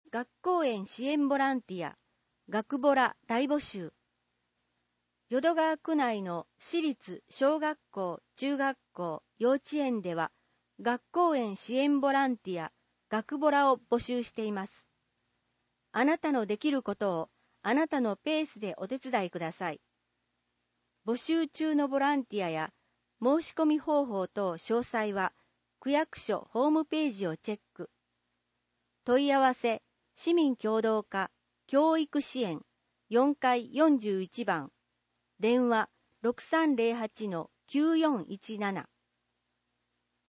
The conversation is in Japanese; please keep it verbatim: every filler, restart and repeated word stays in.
学校園支援ボランティア、学ボラ大募集。淀川区内の私立小学校、中学校、幼稚園では、学校園支援ボランティア、学ボラを募集しています。あなたのできることをあなたのペースでお手伝いください。募集中のボランティアや申し込み方法等詳細は、区役所ホームページをチェック。問い合わせ、市民協働課、教育支援、よんかいよんじゅういちばん、電話 ろくさんぜろはちのきゅうよんいちなな。